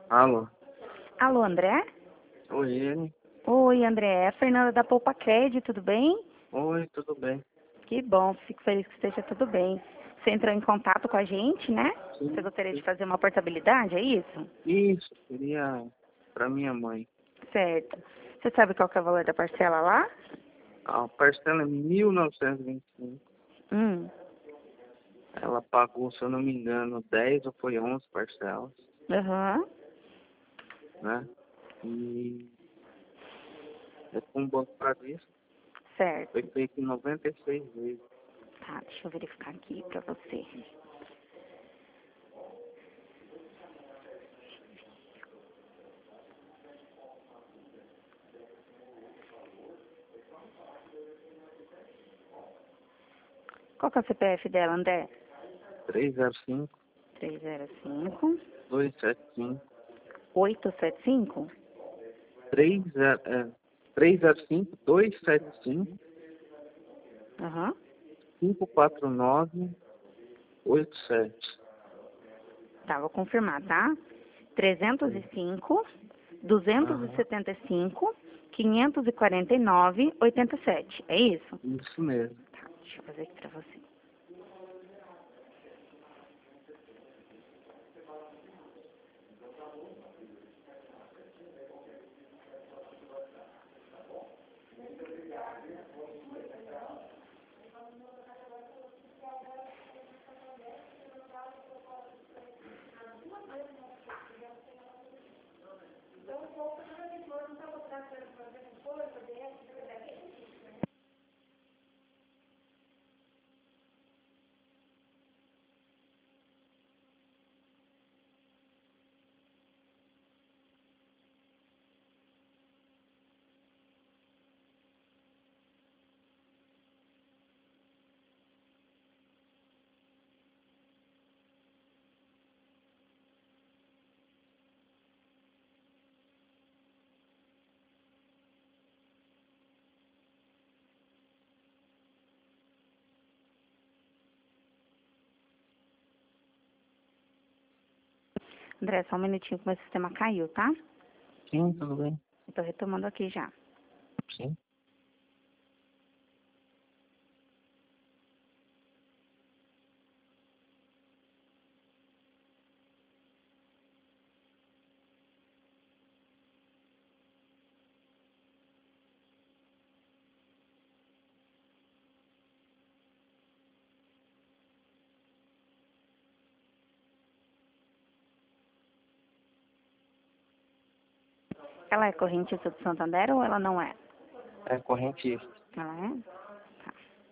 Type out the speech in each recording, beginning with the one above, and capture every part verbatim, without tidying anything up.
Alô? Alô, André? Oi, ele? Oi, André. É a Fernanda da Poupa Crédito, tudo bem? Oi, tudo bem? Que bom, fico feliz que esteja tudo bem. Você entrou em contato com a gente, né? Você Sim, gostaria de sim. fazer uma portabilidade, é isso? Isso, queria pra minha mãe. Certo. Você sabe qual que é o valor da parcela lá? A parcela é mil novecentos e vinte e cinco. Hum. Ela pagou, se eu não me engano, dez ou foi onze parcelas, Aham. né? E é com o Banco Bradesco. Foi Certo. feito em noventa e seis vezes. Tá, deixa eu verificar aqui pra você. Qual que é o C P F dela, André? três zero cinco, três zero cinco, dois sete cinco, oito sete cinco? três zero, é, três zero cinco, dois sete cinco, Aham. cinco quatro nove, oito sete. Tá, vou confirmar, tá? trezentos e cinco, duzentos e Aham, setenta e cinco, quinhentos e quarenta e nove, oitenta e sete. É isso? isso mesmo. Tá, deixa eu fazer aqui pra você. André, só um minutinho que meu sistema caiu, tá? Sim, tudo bem. Eu tô retomando aqui já. Sim. Ela é correntista do Santander ou ela não é? É correntista. Ela é? Tá.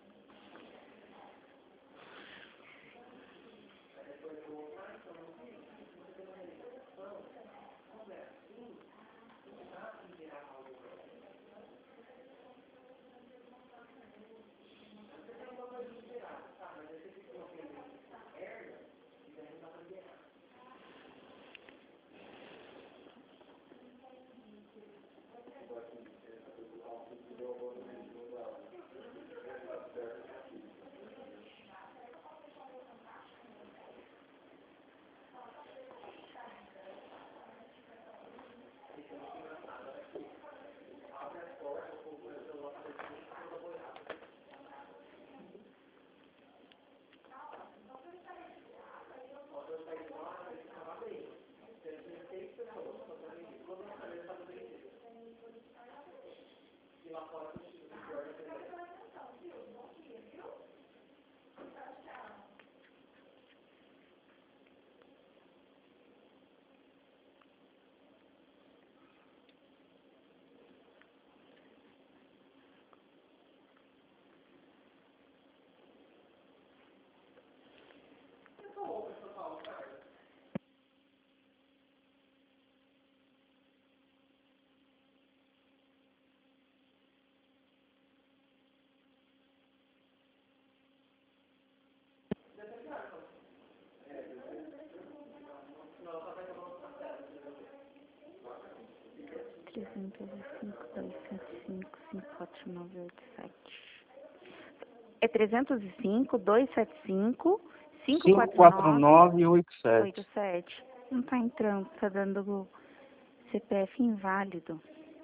trezentos e cinco, dois sete cinco, cinco quatro nove, oito sete. É trezentos e cinco, duzentos e setenta e cinco, cinco cinco quatro quatro nove, nove oito oito sete. sete. Não tá entrando, tá dando C P F inválido.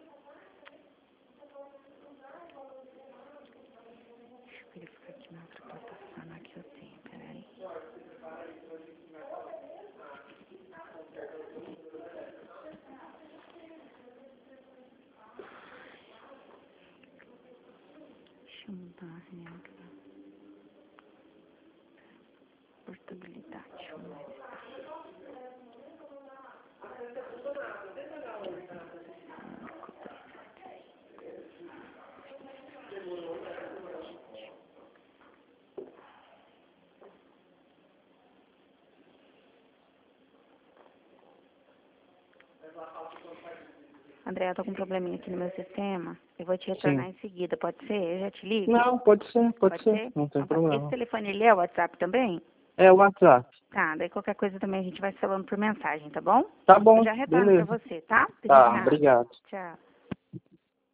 Deixa eu verificar aqui na outra plataforma que eu tenho, peraí. Deixa eu mudar a regra. Portabilidade, vamos ver se tá. André, eu tô com um probleminha aqui no meu sistema. Eu vou te retornar Sim. em seguida, pode ser? Eu já te ligo? Não, pode ser, pode, Pode ser. ser? Não tem Então tá. problema. Esse telefone, ele é o WhatsApp também? É o WhatsApp. Tá, daí qualquer coisa também a gente vai falando por mensagem, tá bom? Tá Eu bom, já retorno pra beleza. você, tá? Tá, Obrigada. obrigado. Tchau.